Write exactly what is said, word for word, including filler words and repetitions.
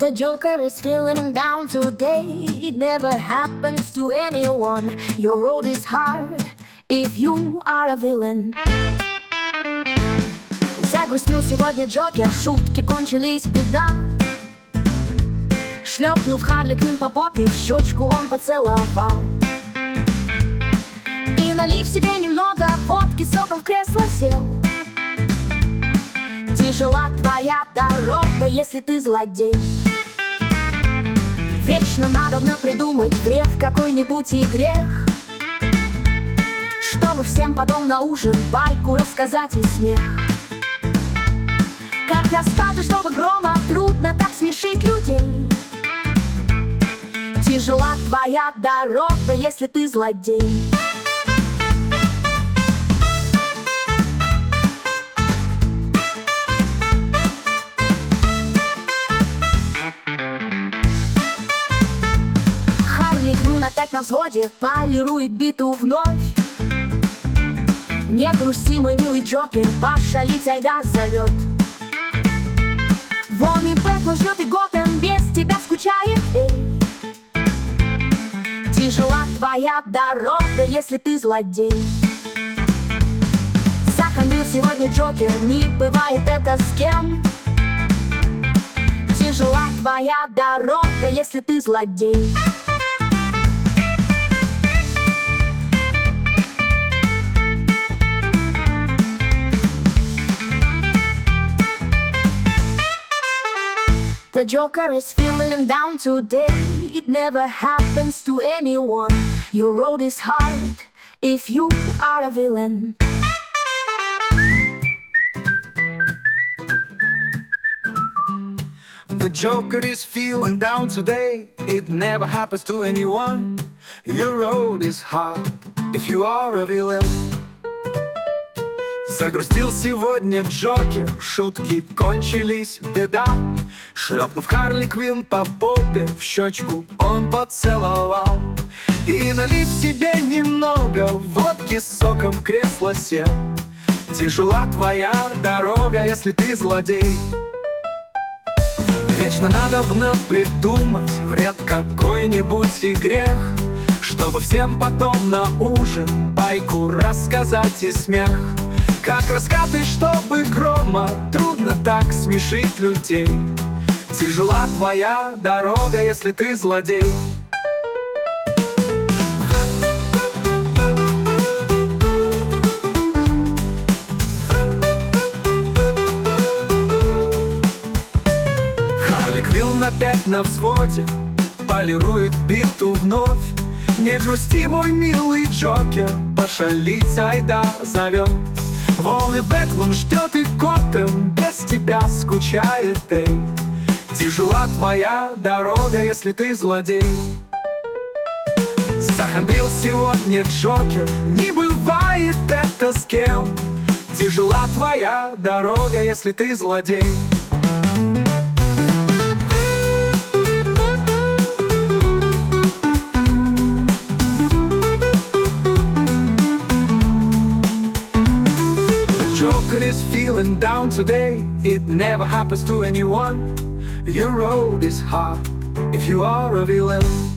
The Joker is feeling down today. It never happens to anyone. Your road is hard if you are a villain. Загрустил сегодня Джокер, шутки кончились, беда. Шлепнул в Харли Квинн по попе, в щечку он поцеловал. И, налив себе немного водки, соком в кресло сел. Тяжела твоя дорога, если ты злодей. Вечно надобно придумать грех в какой-нибудь и грех, чтобы всем потом на ужин байку рассказать и смех. Как раскаты, чтобы грома, трудно так смешить людей. Тяжела твоя дорога, если ты злодей. Харли Квинн опять на взводе, полирует биту вновь. Не грусти, мой милый Джокер, пошалить айда зовет. Вон и Бэтмен ждет, и Готэм без тебя скучает, эй. Тяжела твоя дорога, если ты злодей. Захандрил сегодня Джокер, не бывает это с кем. Тяжела твоя дорога, если ты злодей. The Joker is feeling down today. It never happens to anyone. Your road is hard if you are a villain. The Joker is feeling down today. It never happens to anyone. Your road is hard if you are a villain. Загрустил сегодня Джокер, шутки кончились, беда. Шлепнув Харли Квинн по попе, в щечку он поцеловал. И, налив себе немного водки, соком в кресло сел. Тяжела твоя дорога, если ты злодей. Вечно надобно придумать вред какой-нибудь и грех, чтобы всем потом на ужин байку рассказать и смех. Как раскаты, чтобы грома, трудно так смешить людей. Тяжела твоя дорога, если ты злодей. Харли Квинн опять на взводе, полирует биту вновь. Не грусти, мой милый Джокер, пошалить айда зовет. Вон и Бэтмен ждет, и Готэм без тебя скучает, эй. Тяжела твоя дорога, если ты злодей. Захандрил сегодня Джокер, не бывает это с кем. Тяжела твоя дорога, если ты злодей. Joker is feeling down today. It never happens to anyone. Your road is hard if you are a villain.